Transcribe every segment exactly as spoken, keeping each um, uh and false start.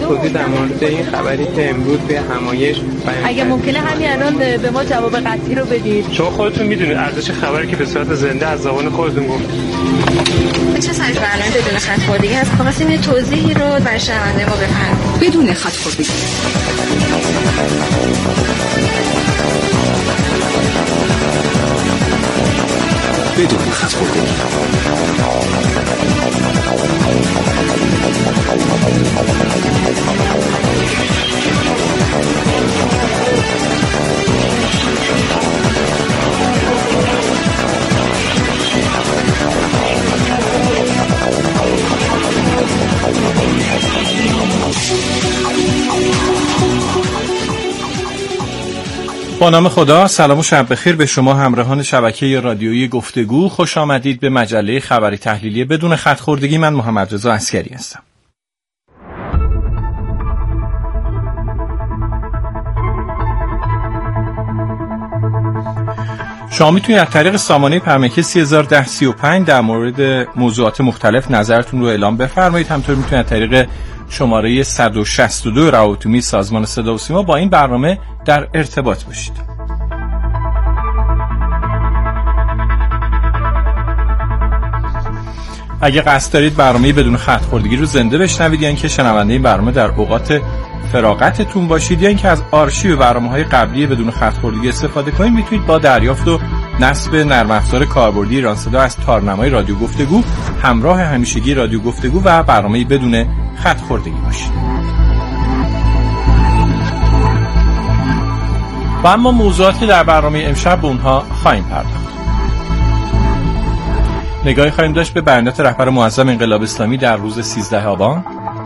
توضیح در مورد این خبری که امروز به همایش بیان اگه ممکنه همین الان به ما جواب قطعی رو بدید. شما خودتون میدونید ارزش خبری که به صورت زنده از زبان خودتون گفتید. چه سایت برنامه بدون خط خوردگی هست؟ خواستیم یه توضیحی رو برای شنونده ما بفرمایید. بدون خط خوردگی. بدون خط خوردگی. با نام خدا، سلام و شب بخیر به شما همراهان شبکه رادیویی گفتگو. خوش آمدید به مجله خبری تحلیلی بدون خط خوردگی. من محمد رضا عسکری هستم. شما میتونید از طریق سامانه پیامک سه هزار و ده سی و پنج در مورد موضوعات مختلف نظرتون رو اعلام بفرمایید. همطور میتونید از طریق شماره صد و شصت و دو روابط عمومی سازمان صدا و سیما با این برنامه در ارتباط باشید. اگه قصد دارید برنامه بدون خط خوردگی رو زنده بشنوید یا اینکه شنونده این برنامه در اوقات فراغتتون باشید یا اینکه از آرشیو برنامه‌های قبلی بدون خط خوردگی استفاده کنید، میتونید با دریافت و نصب نرم افزار کاربردی ایران صدا از تارنمای رادیو گفتگو همراه همیشگی رادیو گفتگو و برنامه بدون خط خوردگی باشید. و اما موضوعاتی در برنامه امشب به اونها خواهیم پرداخت. نگاهی خواهیم داشت به بیانات رهبر معظم انقلاب اسلامی در روز سیزدهم آبان.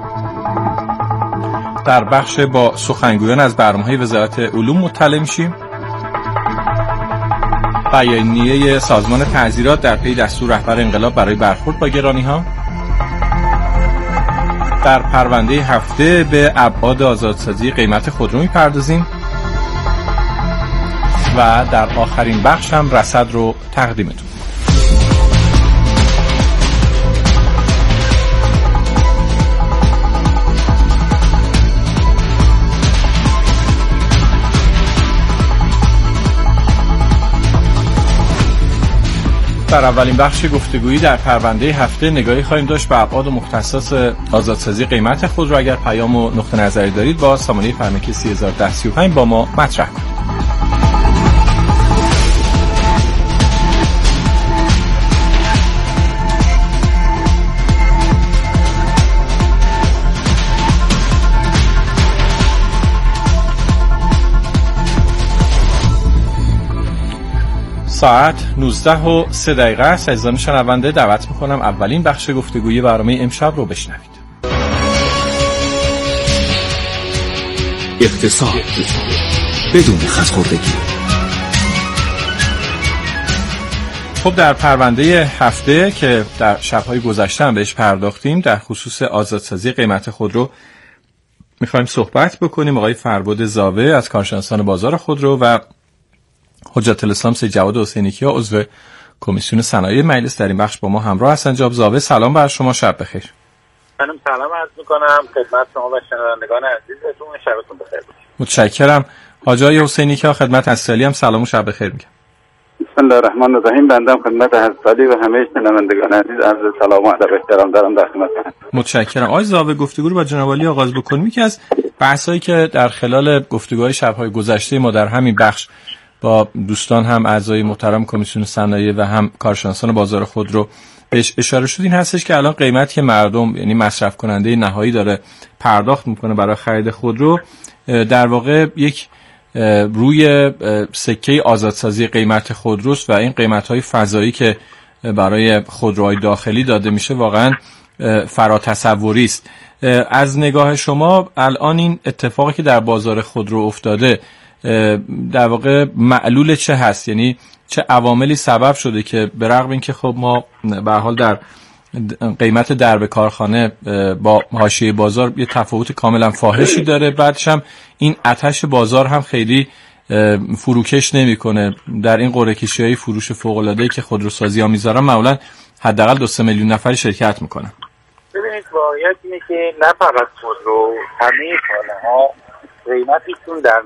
در بخش با سخنگویان از برنامه‌های وزارت علوم مطلع میشیم. بیانیه سازمان تعزیرات در پی دستور رهبر انقلاب برای برخورد با گرانی‌ها. در پرونده هفته به ابعاد آزادسازی قیمت خودرو می‌پردازیم و در آخرین بخش هم رصد رو تقدیمتون. در اولین بخش گفتگویی در پرونده هفته نگاهی خواهیم داشت به ابعاد و مختصات آزادسازی قیمت خودرو. اگر پیام و نقطه نظری دارید با سامانه پیامک سه هزار و ده سی و پنج با ما مطرح کنید. ساعت نوزده و سه دقیقه است. عزیزان شنونده دعوت میکنم اولین بخش گفتگوی برنامه امشب رو بشنوید. اقتصاد بدون خط خوردگی. خب در پرونده هفته که در شب‌های گذشته هم بهش پرداختیم در خصوص آزادسازی قیمت خودرو میخوایم صحبت بکنیم. آقای فربد زاوه از کارشناسان بازار خودرو و حجت الاسلام سید جواد حسینی‌کیا عضو کمیسیون صنایع مجلس در این بخش با ما همراه هستند. جناب زاوه سلام بر شما، شب بخیر. منم سلام عرض می‌کنم خدمت شما و شنوندگان عزیزتون، شبتون بخیر باشه. متشکرم. حاجی حسینی‌کیا خدمت حضرت هم سلام و شب بخیر میگم. بسم الله الرحمن الرحیم. بنده خدمت حضرت و همه شنوندگان عزیز عرض سلام و ادب و احترام دارم در خدمتتون. متشکرم. آقای زاوه گفتگو رو با جناب عالی آغاز بکنیم. یکی از بحثایی که در خلال گفتگوهای شب‌های گذشته ما در همین بخش با دوستان هم اعضای محترم کمیسیون صنایع و هم کارشناسان بازار خودرو بهش اشاره شد این هستش که الان قیمتی که مردم یعنی مصرف کننده نهایی داره پرداخت میکنه برای خرید خودرو در واقع یک روی سکه آزادسازی قیمت خودروست و این قیمت‌های فضایی که برای خودروهای داخلی داده میشه واقعا فراتصوری است. از نگاه شما الان این اتفاقی که در بازار خودرو افتاده در واقع معلول چه هست؟ یعنی چه عواملی سبب شده که به رغم اینکه خب ما به هر حال در قیمت درب کارخانه با حاشیه بازار یه تفاوت کاملا فاحشی داره، بعدش هم این آتش بازار هم خیلی فروکش نمیکنه. در این قرعه کشی‌های فروش فوق‌العاده‌ای که خودروسازی‌ها میذارن معمولا حداقل دو سه میلیون نفر شرکت میکنن. ببینید واقعیت اینه که نه فقط خودرو، همه کالاها قیمتشون در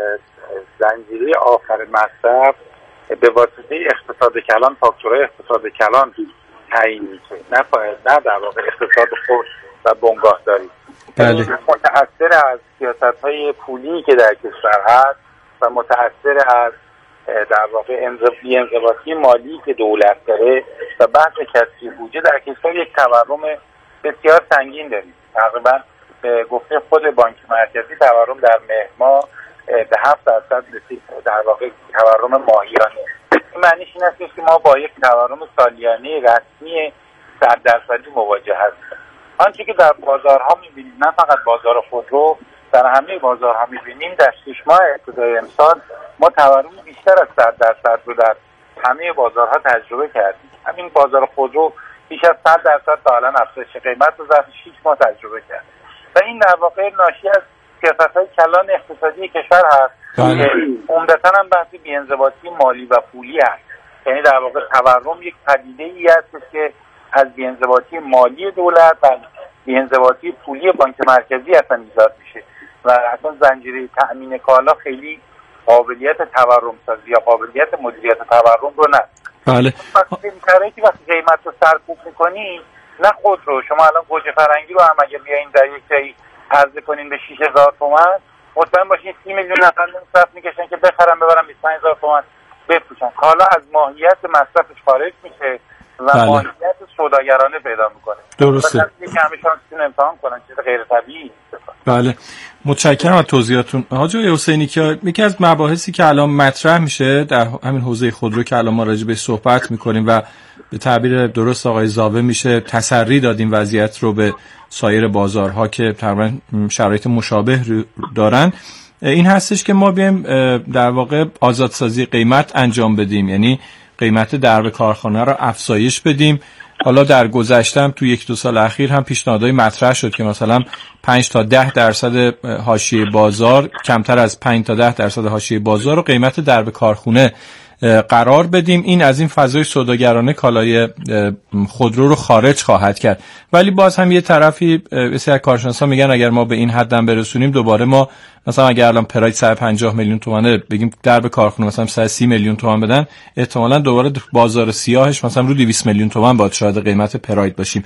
زنجیره آخر مصرف به واسطه اقتصاد کلان، فاکتورهای اقتصاد کلان تعیین میشه، نه نه در واقع اقتصاد خوش و بنگاهداری. بله. متأثر از سیاست‌های پولی که در کشور هست و متأثر از در واقع بی‌انضباطی مالی که دولت داره و بحث کسری بودجه در کشور یک تورم بسیار سنگین داریم. تقریبا به گفته خود بانک مرکزی تورم در مهر ماه به هفت درصد رسید، در واقع تورم ماهیانه. این معنیش این است که ما با یک تورم سالیانه رسمی صد درصدی مواجه هستیم. آنچه که در بازارها می‌بینیم، نه فقط بازار خودرو، در همه بازارها می‌بینیم، در شش ماه ابتدای امسال ما تورم بیشتر از صد درصد رو در همه بازارها تجربه کردیم. همین بازار خودرو بیش از صد درصد تا الان افزایش قیمت رو ظرف شش ماه تجربه کرد و این در واقع ناشی از سیاست‌های کلان اقتصادی کشور هست که عمدتاً هم بحث بی‌انضباطی مالی و پولی هست. یعنی در واقع تورم یک پدیده‌ای است که از بی‌انضباطی مالی دولت و بی‌انضباطی پولی بانک مرکزی اصلا ایجاد میشه و اصلا زنجیره تأمین کالا خیلی قابلیت تورم سازی یا قابلیت مدیریت تورم رو نداره. بله. وقتی شرایطی وقتی قیمت رو سرکوب می‌کنی، نه خود رو شما الان گوجه فرنگی رو هم اگه بیاین در یک جایی عرضه کنین به شش هزار تومان، مطمئن باشین سی میلیون نفر مصرف میکشن که بخرن ببرن بیست و پنج هزار تومان بفروشن. کالا از ماهیت مصرفش خارج میشه و بله. ماهیت سوداگرانه پیدا میکنه. درسته. مثلا که همه شانسشون امتحان کنن، چیز غیر طبیعی. بله. متشکرم از توضیحاتون. حاج آقای حسینی که یکی از مباحثی که الان مطرح میشه در همین حوزه خودرو که الان ما راجع بهش صحبت میکنیم و به تعبیر درست آقای زاوه میشه تسری دادیم وضعیت رو به سایر بازارها که تقریبا شرایط مشابه دارن، این هستش که ما بیایم در واقع آزادسازی قیمت انجام بدیم، یعنی قیمت درب کارخانه رو افزایش بدیم. حالا در گذشته تو یک دو سال اخیر هم پیشنهادهای مطرح شد که مثلا پنج تا ده درصد حاشیه بازار، کمتر از پنج تا ده درصد حاشیه بازار رو قیمت درب کارخونه قرار بدیم. این از این فضای سوداگرانه کالای خودرو رو خارج خواهد کرد. ولی باز هم یه طرفی بسیار کارشناسا میگن اگر ما به این حدم برسونیم دوباره ما مثلا اگر الان پراید صد و پنجاه میلیون تومانه بگیم درب کارخونه مثلا صد و سی میلیون تومان بدن، احتمالاً دوباره بازار سیاهش مثلا رو دویست میلیون تومان باید شاید قیمت پراید باشیم.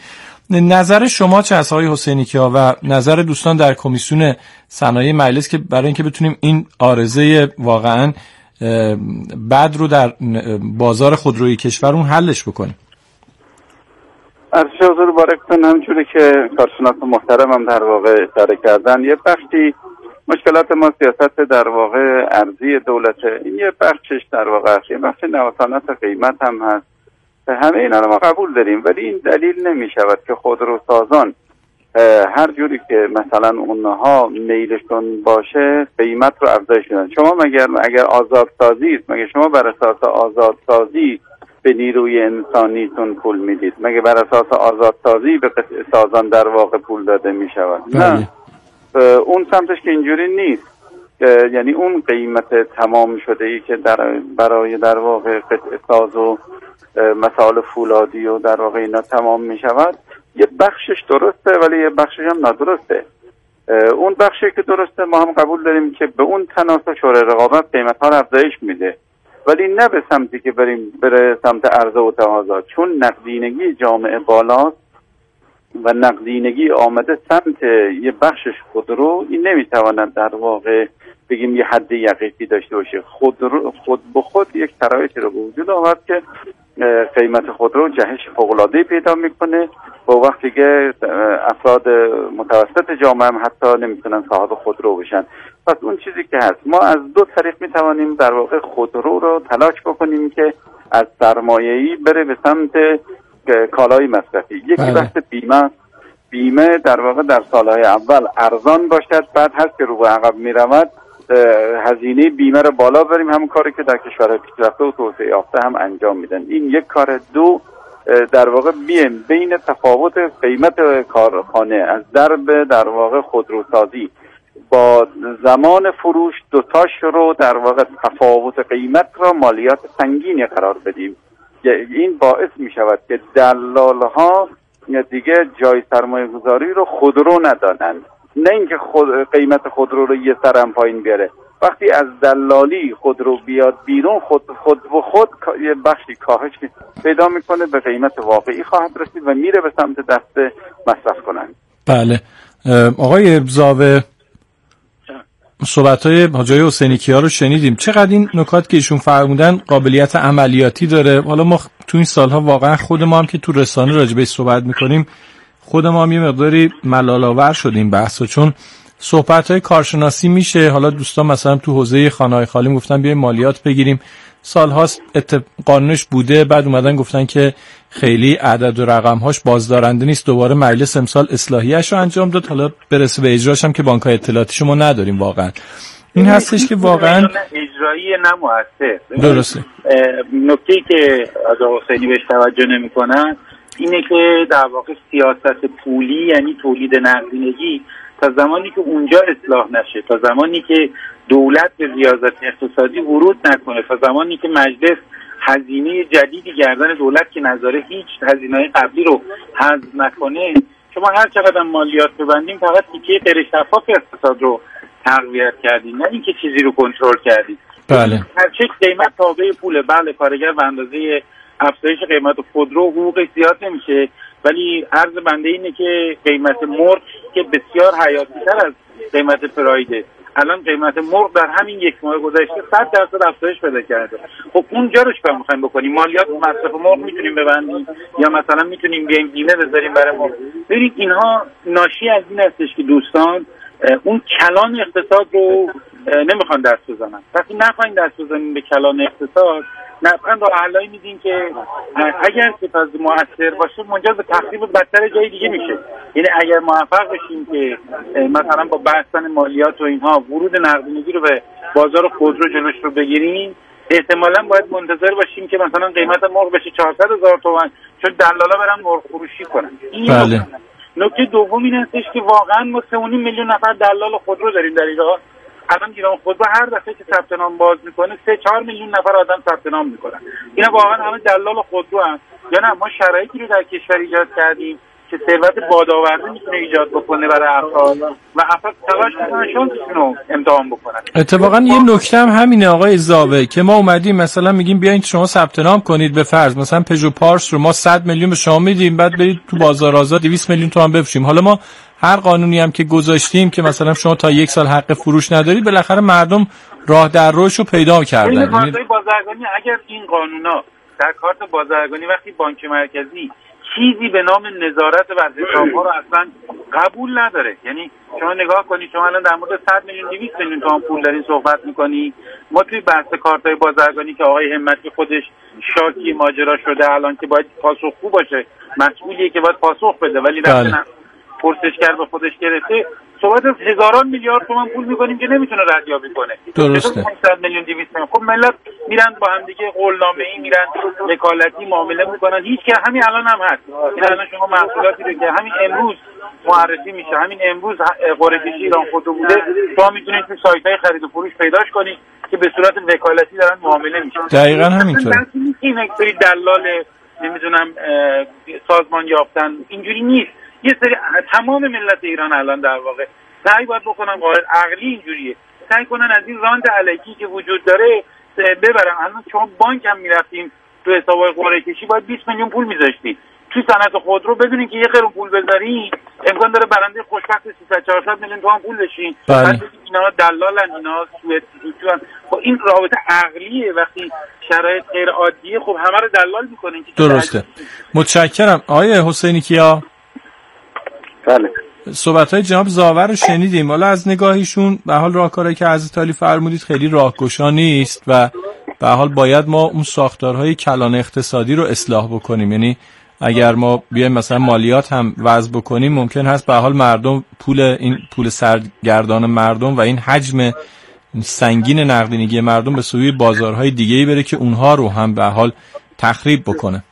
نظر شما چه است آقای حسینی کیا و نظر دوستان در کمیسیون صنایع مجلس که برای اینکه بتونیم این عارضه واقعاً بعد رو در بازار خودروی کشورمون حلش بکنیم؟ از حضور بارکتون، همونجوری که کارشناس محترم هم در واقع اشاره کردن، یه بخشی مشکلات ما سیاست در واقع ارزی دولته، این یه بخشش در واقع یه بخش نوسانات قیمت هم هست. همه اینا رو ما قبول داریم، ولی این دلیل نمی شود که خودروسازان هر جوری که مثلا اونها میلشون باشه قیمت رو افزایش بدن. شما مگر اگر آزادسازی است، مگه شما بر اساس آزادسازی به نیروی انسانیتون پول میدید؟ مگه بر اساس آزادسازی به سازان در واقع پول داده میشود؟ نه، اون سمتش که اینجوری نیست. یعنی اون قیمت تمام شده ای که در برای در واقع قطع ساز و مسائل فولادی و در واقع اینا تمام میشود، یه بخشش درسته ولی یه بخشش هم نادرسته. اون بخشی که درسته ما هم قبول داریم که به اون تناسب شورای رقابت قیمت ها رو افزایش میده، ولی نه به سمتی که بریم بره سمت عرضه و تقاضا، چون نقدینگی جامعه بالاست و نقدینگی آمده سمت یه بخشش خودرو، این نمیتواند در واقع بگیم یه حد یقیقی داشته باشه. خودرو خود به خود یک شرایطی رو به وجود آورد که قیمت خودرو جهش فوق‌العاده‌ای پیدا میکنه و وقتی که افراد متوسط جامعه هم حتی نمیتونن صاحب خودرو بشن. پس اون چیزی که هست، ما از دو طریق میتوانیم در واقع خودرو رو تلاش بکنیم که از سرمایه‌ای بره به سمت کالای مصرفی. یکی بحث بیمه، بیمه در واقع در سالهای اول ارزان باشد، بعد هر که رو به عقب میرود هزینه بیمه رو بالا بریم، همون کاری که در کشورهای پیشرفته و توسعه یافته هم انجام میدن. این یک کار. دو، در واقع بیم بین تفاوت قیمت کارخانه از درب در واقع خودروسازی با زمان فروش دوتاش رو در واقع تفاوت قیمت را مالیات سنگینی قرار بدیم. این باعث می شود که دلالها دیگه جای سرمایه گذاری رو خودرو ندانند، نه اینکه خود قیمت خودرو رو یه سرم پایین بیاره. وقتی از دلالی خودرو بیاد بیرون، خود خود و خود یه بخشی کاهش پیدا میکنه، به قیمت واقعی خواهد رسید و میره به سمت دست مصرف کنند. بله آقای زاوه، صحبت‌های حاجی حسینی کیا رو شنیدیم. چقدر این نکات که ایشون فرمودن قابلیت عملیاتی داره. حالا ما تو این سالها واقعا خود ما هم که تو رسانه راجع بهش صحبت می‌کنیم، خود ما هم یه مقداری ملال‌آور شدیم بحثو، چون صحبت‌های کارشناسی میشه. حالا دوستان مثلا تو حوزه خانه‌های خالی گفتن بیایم مالیات بگیریم، سال‌هاست قانونش بوده، بعد اومدن گفتن که خیلی عدد و رقم‌هاش بازدارنده نیست، دوباره مجلس امسال اصلاحیه‌اش رو انجام داد، حالا برسه به اجراش هم که بانک‌های اطلاعاتی شما نداریم. واقعا این هستش که واقعا اجرایی نه مؤثر. درسته. نکته‌ای که آقای حسینی بهش توجه نمی‌کنن اینه که در واقع سیاست پولی یعنی تولید نقدینگی تا زمانی که اونجا اصلاح نشه، تا زمانی که دولت به ریاضت اقتصادی ورود نکنه، تا زمانی که مجلس هزینه جدیدی گردن دولت که نظاره هیچ هزینه‌های قبلی رو حذف نکنه، شما هر چقدر مالیات ببندیم فقط تیکه غیر شفاف اقتصاد رو تقویت کردید، نه اینکه چیزی رو کنترل کردید. بله. هر چه قیمت تابع پوله، بله کارگر به اندازه افزایش قیمت خودرو حقوقش زیاد نمیشه، ولی عرض بنده اینه که قیمت مرغ که بسیار حیاتی‌تر از قیمت فرایده، الان قیمت مرغ در همین یک ماه گذشته صد درصد افزایش پیدا کرده. خب اونجا رو چیکار می‌خوایم بکنیم؟ مالیات مصرف مرغ میتونیم ببندیم یا مثلا میتونیم بیایم بیمه بذاریم برای مرغ؟ ببینید اینها ناشی از این هستش که دوستان اون کلان اقتصاد رو نمیخوان دست بزنن. وقتی نخواین دست بزنین به کلان اقتصاد، نفعا راه حلایی میدین که اگر سپس مؤثر باشه منجر به تخریب بدتر جای دیگه میشه. یعنی اگر موفق بشیم که مثلا با بستن مالیات و اینها ورود نقدینگی رو به بازار خودرو جلوش رو بگیریم، احتمالاً باید منتظر باشیم که مثلا قیمت مرغ بشه چهارصد هزار تومان چون دلالا برن مرغ فروشی کنن. بله. نکته دوم این هستش که واقعا ما سه و نیم میلیون نفر دلال خودرو داریم در ایران. الان ایران خودرو هر دفعه که ثبت نام باز میکنه سه چهار میلیون نفر آدم ثبت نام میکنن. اینا واقعا همه دلال خودرو هستن یا نه ما شرایطی رو در کشور ایجاد کردیم که ثروت بادآورده میتونه ایجاد بکنه برای افراد و افراد تلاش میکنن شانسشون رو امتحان بکنن. اتفاقا یه نکته هم همینه آقای زاوه که ما اومدیم مثلا میگیم بیاین شما ثبت نام کنید، به فرض مثلا پژو پارس رو ما صد میلیون به شما میدیم، بعد برید تو بازار آزاد دویست میلیون تومان بفروشیم. حالا ما هر قانونی هم که گذاشتیم که مثلا شما تا یک سال حق فروش ندارید، بالاخره مردم راه در روش رو پیدا کردن. این کارتای بازرگانی اگر این قانونا در کارت بازرگانی وقتی بانک مرکزی چیزی به نام نظارت بر حساب‌ها رو اصلا قبول نداره، یعنی شما نگاه کنید شما الان در مورد صد میلیون دویست میلیون تومان پول دارین صحبت می‌کنی، ما توی بحث کارتای بازرگانی که آقای همتی خودش شاکی ماجرا شده الان که باید پاسخگو باشه، مسئولیه که باید پاسخ بده ولی رفتن پرسشگر به خودش گرفته، صحبت از هزاران میلیارد تومان پول می‌کنیم که نمیتونه ردیابی کنه. درسته. صد میلیون دویست میلیون. خب ملت میرن با هم دیگه قولنامه‌ای میرن وکالتی معامله میکنن، هیچ که همین الان هم هست. این الان شما محصولاتی رو که همین امروز معرفی میشه، همین امروز قرعه کشی ایران خودرو بوده، شما میتونید تو سایت‌های خرید و فروش پیداش کنید که به صورت وکالتی دارن معامله میشن. دقیقاً همینطوره. این یک سری دلال نمیدونم سازمان یافتن اینجوری نیست. یه سری تمام ملت ایران الان در واقع سعی باید بکنن، قاعد عقلی اینجوریه، سعی کنن از این راند علیکی که وجود داره ببرن. الان شما بانک هم میرفتیم تو حسابای قرعه کشی باید بیست میلیون پول میذاشتید. تو صنعت خودرو بدونین که یه قرون پول بذارین امکان داره برنده خوشبخت سیصد چهارصد میلیون تومان پول بشین. بعد اینا دلالن، اینا سوئد سوچوان. خب این رابطه عقلیه، وقتی شرایط غیر عادیه خب همه رو دلال میکنین. درسته. متشکرم. آقای حسینی کیا. بله. صحبت‌های جناب زاور رو شنیدیم. حالا از نگاهیشون به حال راهکاری که حضرت علی فرمودید خیلی راهگشا نیست و به حال باید ما اون ساختارهای کلان اقتصادی رو اصلاح بکنیم. یعنی اگر ما بیایم مثلا مالیات هم وضع بکنیم ممکن هست به حال مردم پول این پول سرگردان مردم و این حجم سنگین نقدینگی مردم به سوی بازارهای دیگه‌ای بره که اونها رو هم به حال تخریب بکنه.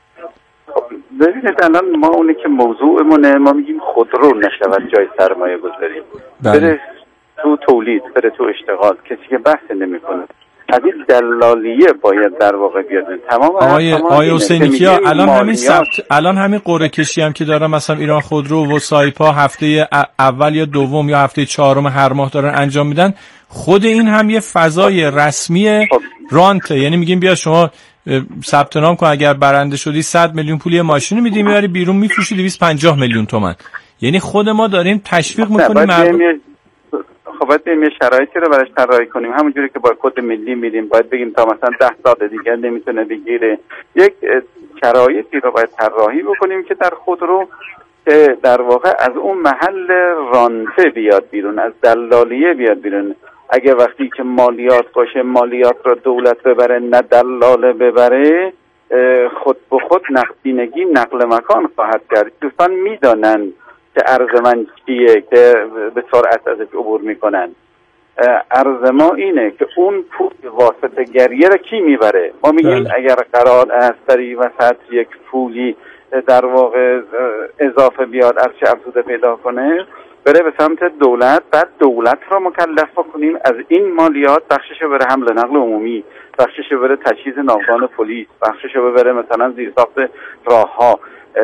ببینید الان ما اونی که موضوعمونه ما میگیم خودرو نشود جای سرمایه گذاری، بره تو تولید، بره تو اشتغال، کسی که بحث نمیکنه. از این دلالیه باید در واقع بیاد. تمام آقای آقای حسینی‌کیا الان همین ثبت الان همین قرعه کشی هم که داره مثلا ایران خودرو و سایپا هفته اول یا دوم یا هفته چهارم هر ماه دارن انجام میدن، خود این هم یه فضای رسمی رانته. یعنی میگیم بیا شما ثبت نام کن، اگر برنده شدی صد میلیون پول یه ماشین میدی میاری بیرون میفروشی دویست و پنجاه میلیون تومان. یعنی خود ما داریم تشویق میکنیم مردم. خب باید بریم یه شرایطی رو براش طراحی کنیم، همونجوری که با کد ملی میدیم باید بگیم تا مثلا ده سال دیگر نمیتونه بگیره. یک شرایطی رو باید طراحی بکنیم که در خودرو که در واقع از اون محل رانته بیاد بیرون، از دلالیه بیاد بیرون. اگه وقتی که مالیات باشه مالیات رو دولت ببره نه دلاله ببره، خود به خود نقدینگی نقل مکان خواهد کرد. دوستان میدانن که ارز من چیه که به سرعت ازش عبور میکنن. ارز ما اینه که اون پول واسطه گریه رو کی میبره. ما میگیم اگر قرار است در این وسط یک پولی در واقع اضافه بیاد، ارچه افزوده پیدا کنه، بره به سمت دولت، بعد دولت رو مکلف بکنیم از این مالیات بخشش بره حمل نقل عمومی، بخشش بره تجهیز ناوگان پلیس، بخشش بره مثلا زیرساخت راهها،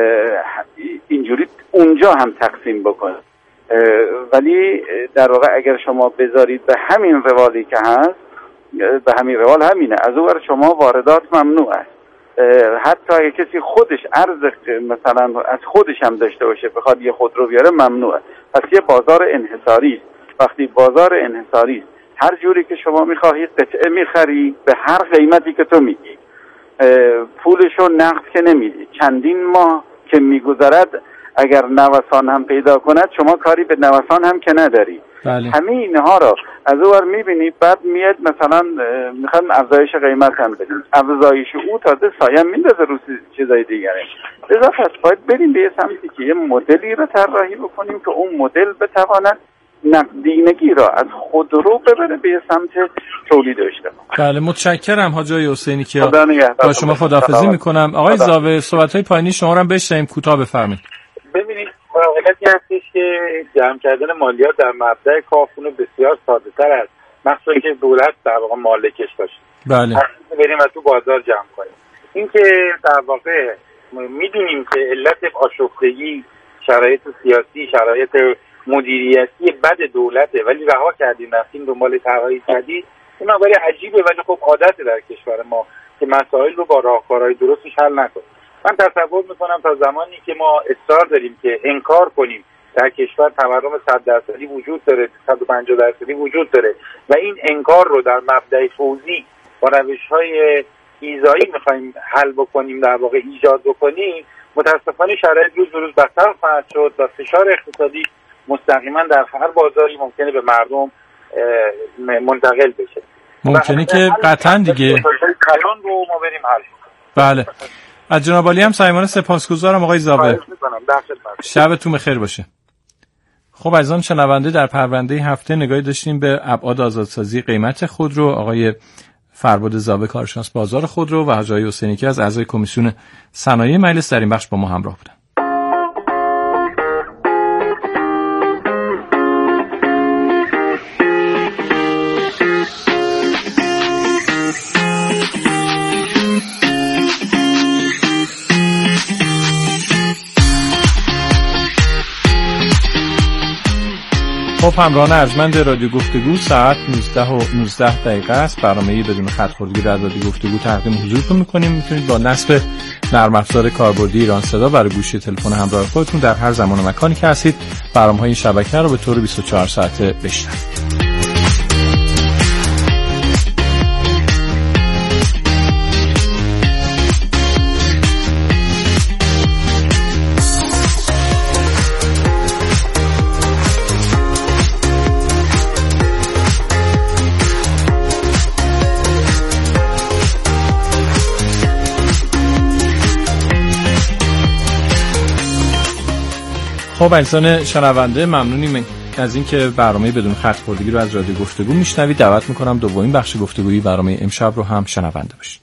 اینجوری اونجا هم تقسیم بکنه. ولی در واقع اگر شما بذارید به همین روالی که هست، به همین روال همینه، از اون ور شما واردات ممنوع است. حتی اگه کسی خودش ارز مثلا از خودش هم داشته باشه بخواد یه خودرو بیاره ممنوعه. پس یه بازار انحصاری است. وقتی بازار انحصاری است، هر جوری که شما میخواهی قطعه میخری به هر قیمتی که تو میگی، پولشو نقد که نمیدی. چندین ماه که میگذرد اگر نوسان هم پیدا کند شما کاری به نوسان هم که نداری. بله. همه اینها را از اونور میبینید، بعد میاد مثلا میخوان افزایش قیمت هم بدیم، افزایش او تازه سایه میندازه رو چیزای دیگره. لذا پس باید بریم به یه سمتی که یه مدلی رو طراحی بکنیم که اون مدل بتواند نقدینگی را از خودرو ببره به یه سمت تولید اجتماعی. بله متشکرم حاج آقای حسینی که با شما خداحافظی میکنم. آقای زاوه صحبت‌های پایانی شما رو هم بشنویم، کوتاه بفرمایید. ببینید واقعیتی هستش که جمع کردن مالیات در مبدأ کافون بسیار ساده تر است، مخصوصا که دولت در واقع مالکش باشه. بله. بریم از تو بازار جمع کنیم. این که در واقع میدونیم که علت آشفتگی شرایط سیاسی، شرایط مدیریتی بد دولته، ولی رها کردیم رفتیم دنبال طرحهای جدید. این مقدار عجیبه ولی خب عادت در کشور ما که مسائل رو با راهکارهای درستش حل نکنیم. من تصور میکنم تا زمانی که ما اصرار داریم که انکار کنیم در کشور تورم صد درصدی وجود داره، صد و پنجاه درصدی وجود داره و این انکار رو در مبدأ توزیع با روش‌های ایذایی میخوایم حل بکنیم، در واقع ایجاد بکنیم، متاسفانه شرایط روز به روز بدتر خواهد شد و فشار اقتصادی مستقیما در هر بازاری ممکنه به مردم منتقل بشه. ممکنه که قطعا دیگه کلان رو ما بریم حل. بله. از جناب عالی هم صمیمانه سپاسگزارم آقای زاوه. شبتون بخیر باشه. خب عزیزان شنونده، در پرونده هفته نگاهی داشتیم به ابعاد آزادسازی قیمت خودرو. آقای فرباد زاوه کارشناس بازار خودرو و حاج آقای حسینی که از اعضای کمیسیون صنایع مجلس در این بخش با ما همراه بودن. خب همراهان ارجمند رادیو گفتگو، ساعت نوزده و نوزده دقیقه است. برنامه بدون خط خوردگی در رادیو گفتگو تقدیم حضورتون میکنیم. میتونید با نصب نرم افزار کاربردی ایران صدا برای گوشی تلفن همراه خودتون در هر زمان و مکانی که هستید برنامه‌های این شبکه رو به طور بیست و چهار ساعته بشنوید. خب عزیزان شنونده، ممنونیم از اینکه برنامه بدون خط خوردگی رو از رادیو گفتگو میشنوید. دعوت میکنم دومین بخش گفتگویی برنامه امشب رو هم شنونده باشید.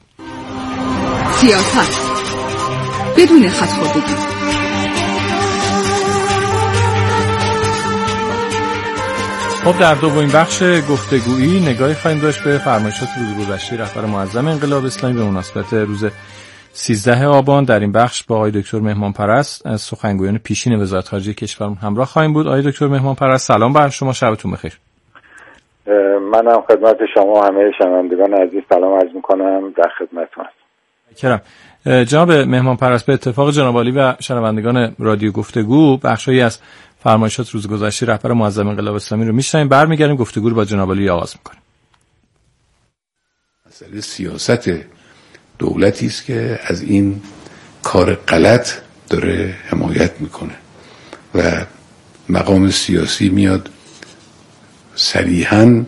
سیاست بدون خط خوردگی. خب در دومین بخش گفتگویی نگاهی خواهیم داشت به فرمایشات روز گذشته رهبر معظم انقلاب اسلامی به مناسبت روز سیزده آبان. در این بخش با آقای دکتر مهمان پرست از سخنگویان پیشین وزارت خارجه کشور همراه خواهیم بود. آقای دکتر مهمان پرست سلام بر شما، شبتون بخیر. منم خدمت شما همه شنوندگان عزیز سلام عرض می‌کنم، در خدمتتون هستم. جناب مهمان پرست، به اتفاق جناب عالی و شنوندگان رادیو گفتگو بخشی از فرمایشات روز گذشته رهبر معظم انقلاب اسلامی رو میشنویم، برمیگردیم گفتگو رو با جناب عالی آغاز می‌کنیم. مسئله سیاست دولتی است که از این کار غلط داره حمایت میکنه و مقام سیاسی میاد صریحاً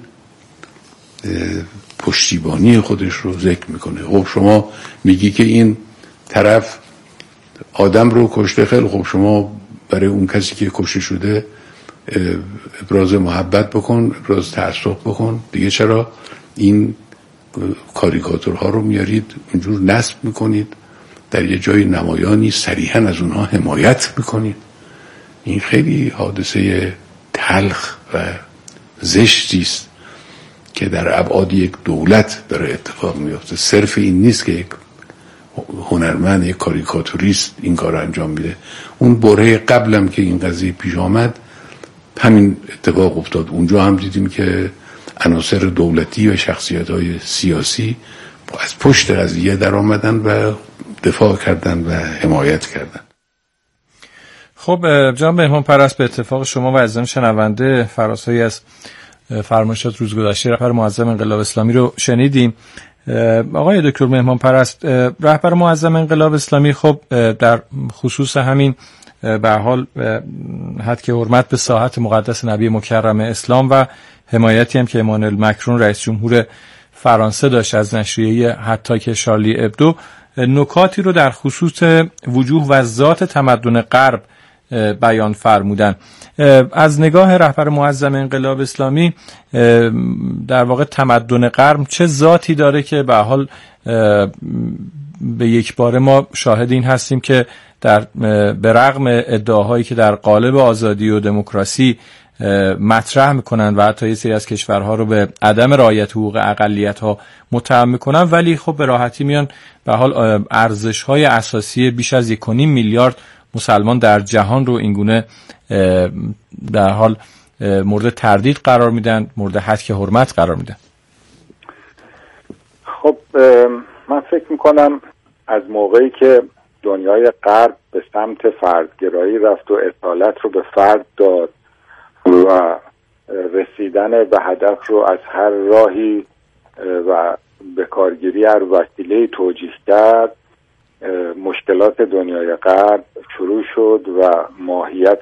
پشتیبانی خودش رو ذکر میکنه. خب شما میگی که این طرف آدم رو کشته، خیلی خب شما برای اون کسی که کشته شده ابراز محبت بکن، ابراز تأسف بکن دیگه. چرا این کاریکاتورها رو میارید اونجور نصب میکنید، در یه جای نمایانی صریحاً از اونها حمایت میکنید؟ این خیلی حادثه تلخ و زشتی است که در ابعاد یک دولت داره اتفاق میفته. صرف این نیست که یک هنرمند، یک کاریکاتوریست این کار رو انجام میده. اون بره قبلم که این قضیه پیش آمد همین اتفاق افتاد. اونجا هم دیدیم که عناصر دولتی و شخصیت‌های سیاسی از پشت قضیه در آمدن و دفاع کردن و حمایت کردن. خب جناب مهمان پرست، به اتفاق شما و عزیزان شنونده فراسایی از فرمایشات روز گذشته رهبر معظم انقلاب اسلامی رو شنیدیم. آقای دکتر مهمان پرست، رهبر معظم انقلاب اسلامی خب در خصوص همین به حال حد که حرمت به ساحت مقدس نبی مکرم اسلام و حمایتی هم که امانوئل مکرون رئیس جمهور فرانسه داشت از نشریه حتی که شارلی ابدو، نکاتی رو در خصوص وجوه و ذات تمدن غرب بیان فرمودن. از نگاه رهبر معظم انقلاب اسلامی در واقع تمدن غرب چه ذاتی داره که به حال به یک باره ما شاهد این هستیم که در به رغم ادعاهایی که در قالب آزادی و دموکراسی مطرح میکنن و حتی یه سری از کشورها رو به عدم رعایت حقوق اقلیت‌ها متهم میکنن، ولی خب به راحتی میان به حال ارزش‌های اساسی بیش از یک و نیم میلیارد مسلمان در جهان رو اینگونه در حال مورد تردید قرار میدن، مورد حد حرمت قرار میدن. خب من فکر میکنم از موقعی که دنیای غرب به سمت فردگرایی رفت و اصالت رو به فرد داد و رسیدن به هدف رو از هر راهی و به کارگیری هر وسیله توجیه کرد، مشکلات دنیای غرب شروع شد و ماهیت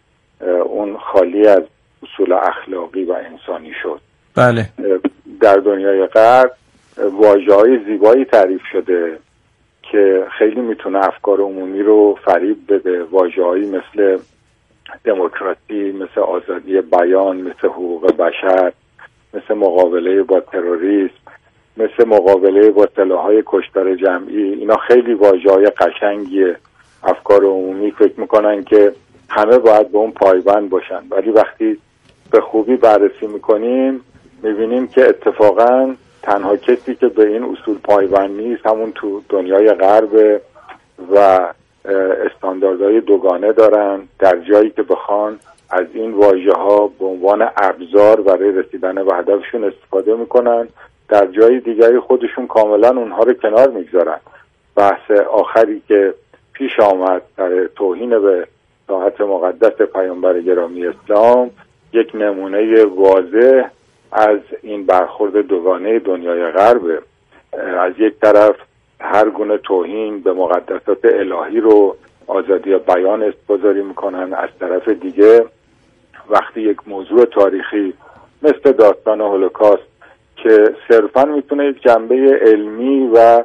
اون خالی از اصول اخلاقی و انسانی شد. بله. در دنیای غرب واژه‌های زیبایی تعریف شده که خیلی میتونه افکار عمومی رو فریب بده. واژه‌هایی مثل دموکراسی، مثل آزادی بیان، مثل حقوق بشر، مثل مقابله با تروریسم، مثل مقابله با سلاح‌های کشتار جمعی. اینا خیلی واژه‌های قشنگیه. افکار عمومی فکر میکنن که همه باید به اون پایبند باشن، ولی وقتی به خوبی بررسی میکنیم میبینیم که اتفاقاً تنها کسی که به این اصول پایبند نیست همون تو دنیای غرب و استانداردهای دوگانه دارن. در جایی که بخوان از این واژه‌ها به عنوان ابزار برای رسیدن به هدفشون استفاده میکنن، در جای دیگری خودشون کاملا اونها رو کنار میگذارن. بحث آخری که پیش آمد در توهین به ساحت مقدس پیامبر گرامی اسلام یک نمونه واضح از این برخورد دوگانه دنیای غرب. از یک طرف هر گونه توهین به مقدسات الهی رو آزادی بیان اسپذاری میکنن، از طرف دیگه وقتی یک موضوع تاریخی مثل داستان هولوکاست که صرفاً میتونه یک جنبه علمی و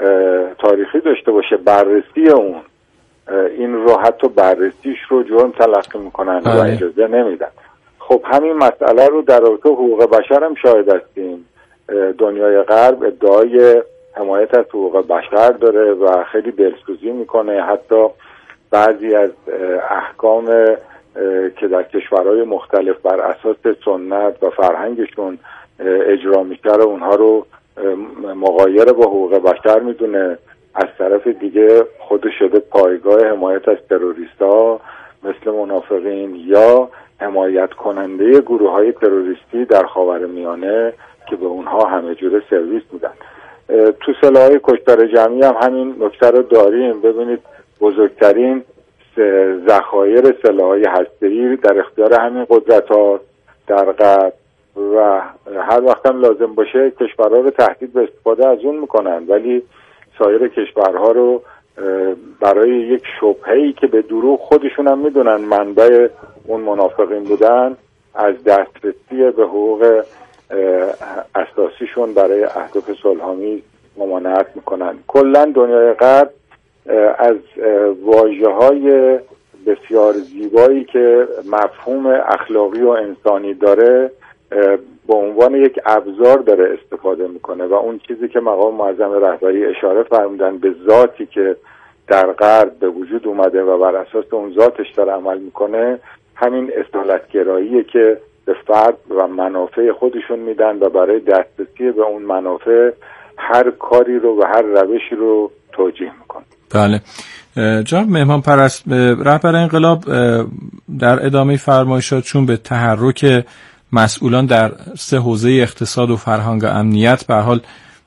تاریخی داشته باشه، بررسی اون این رو حتی بررسیش رو جرم تلقی میکنن و اجازه نمیدن. خب همین مسئله رو در رابطه حقوق بشر هم شاهد هستیم. دنیای غرب ادعای حمایت از حقوق بشر داره و خیلی دلسوزی میکنه. حتی بعضی از احکام که در کشورهای مختلف بر اساس سنت و فرهنگشون اجرا میشه رو اونها رو مغایر با حقوق بشر میدونه، از طرف دیگه خودش شده پایگاه حمایت از تروریست‌ها مثل منافقین یا حمایت کننده گروه های تروریستی در خاورمیانه که به اونها همه جوره سرویس میدن. تو سلاح‌های کشتار جمعی هم همین نکته رو داریم. ببینید بزرگترین ذخایر سلاح‌های هسته‌ای در اختیار همین قدرت‌ها در غرب و هر وقت هم لازم باشه کشورها رو تهدید به استفاده از اون میکنن، ولی سایر کشورها رو برای یک شبهه‌ای که به دروغ خودشون هم میدونن منبع اون منافقین بودن از دسترسی به حقوق اساسیشون برای اهداف صلح‌آمیز ممانعت میکنن. کلا دنیای غرب از واژه‌های بسیار زیبایی که مفهوم اخلاقی و انسانی داره به عنوان یک ابزار داره استفاده میکنه و اون چیزی که مقام معظم رهبری اشاره فرمودن به ذاتی که در غرب به وجود اومده و بر اساس اون ذاتش داره عمل میکنه همین اصالت‌گراییه که به فرد و منافع خودشون میدن و برای دسترسی به اون منافع هر کاری رو و هر روشی رو توجیه میکنن. بله جناب مهمان پرست، رهبر انقلاب در ادامه فرمایشات چون به تحرک مسئولان در سه حوزه اقتصاد و فرهنگ و امنیت به حال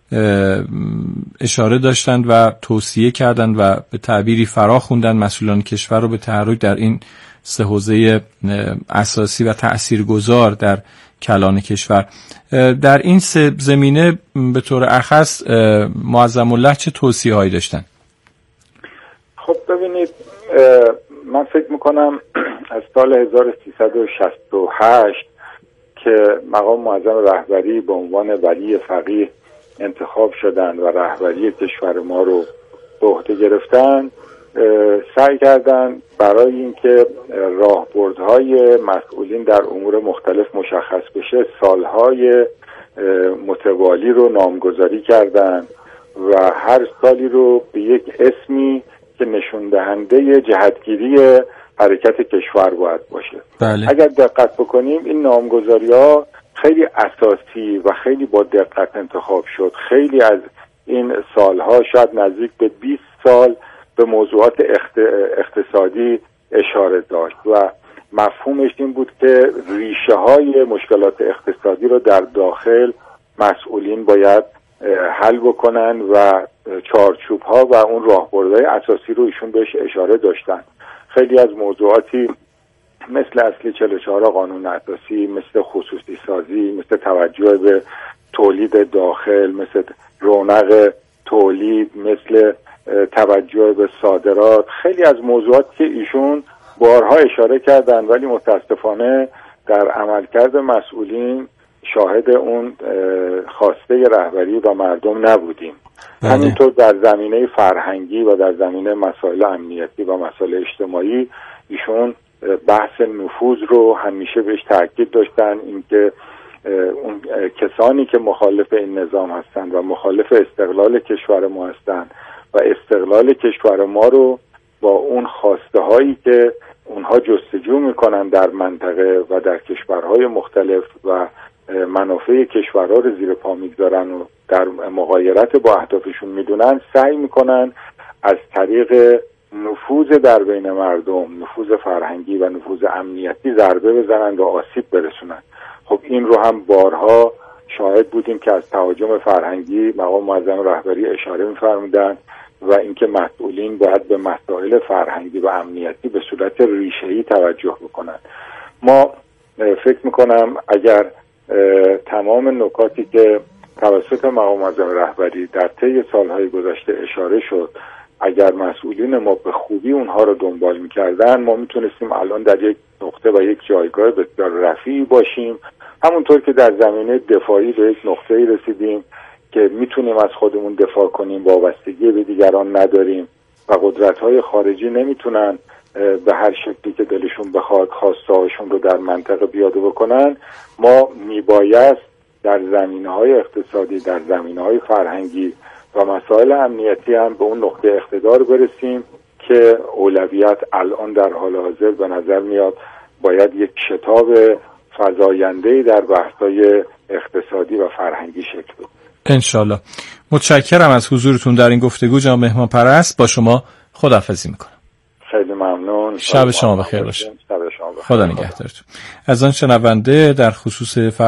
اشاره داشتند و توصیه کردند و به تعبیری فرا خوندند مسئولان کشور رو به تحرک در این سه حوزه اساسی و تاثیرگذار در کلان کشور. در این سه زمینه به طور اخص معظم الله چه توصیه هایی داشتن؟ خب ببینید، من فکر میکنم از سال هزار و سیصد و شصت و هشت که مقام معظم رهبری به عنوان ولی فقیه انتخاب شدن و رهبری کشور ما رو به عهده گرفتن، سعی کردن برای اینکه راهبردهای مسئولین در امور مختلف مشخص بشه سالهای متوالی رو نامگذاری کردن و هر سالی رو به یک اسمی که نشون دهنده جهتگیری حرکت کشور باید باشه. بله. اگر دقت بکنیم این نامگذاری‌ها خیلی اساسی و خیلی با دقت انتخاب شد. خیلی از این سالها شاید نزدیک به بیست سال به موضوعات اقتصادی اشاره داشت و مفهومش این بود که ریشه های مشکلات اقتصادی رو در داخل مسئولین باید حل بکنن و چارچوب ها و اون راهبردهای اساسی رو ایشون بهش اشاره داشتن. خیلی از موضوعاتی مثل اصلی چهل و چهار قانون اساسی، مثل خصوصی سازی، مثل توجه به تولید داخل، مثل رونق تولید، مثل توجه به صادرات، خیلی از موضوعاتی که ایشون بارها اشاره کردن ولی متاسفانه در عملکرد مسئولین شاهد اون خواسته رهبری و مردم نبودیم. همینطور در زمینه فرهنگی و در زمینه مسائل امنیتی و مسائل اجتماعی ایشون بحث نفوذ رو همیشه بهش تاکید داشتن، اینکه اون کسانی که مخالف این نظام هستن و مخالف استقلال کشور ما هستن و استقلال کشور ما رو با اون خواسته هایی که اونها جستجو میکنن در منطقه و در کشورهای مختلف و منافع کشورها رو زیر پا میگذارن و در مغایرت با اهدافشون میدونن، سعی میکنن از طریق نفوذ در بین مردم، نفوذ فرهنگی و نفوذ امنیتی ضربه بزنن و آسیب برسونن. خب این رو هم بارها شاهد بودیم که از تهاجم فرهنگی مقام معظم رهبری اشاره می‌فرمودن و اینکه مسئولین باید به مسائل فرهنگی و امنیتی به صورت ریشه‌ای توجه بکنن. ما فکر می‌کنم اگر تمام نکاتی که توسط مقام معظم رهبری در طی سالهای گذشته اشاره شد اگر مسئولین ما به خوبی اونها رو دنبال می‌کردن، ما میتونستیم الان در یک نقطه و یک جایگاه بسیار رفیعی باشیم. همونطور که در زمینه دفاعی به یک نقطه‌ای رسیدیم که میتونیم از خودمون دفاع کنیم، وابستگی به دیگران نداریم و قدرت‌های خارجی نمیتونن به هر شکلی که دلشون بخواد خواسته‌هاشون رو در منطقه پیاده بکنن. ما میبایست در زمینه‌های اقتصادی، در زمینه‌های فرهنگی و مسائل امنیتی هم به اون نقطه اقتدار برسیم که اولویت الان در حال حاضر به نظر میاد باید یک کتاب فزاینده‌ای در بحث‌های اقتصادی و فرهنگی شکل بده. انشالله. متشکرم از حضورتون در این گفتگو جناب مهمان پرست. با شما خداحافظی میکنم. خیلی ممنون. شب شما بخیر باشه. شب شما بخیر. خدا نگهدارتون. از آن شنونده در خصوص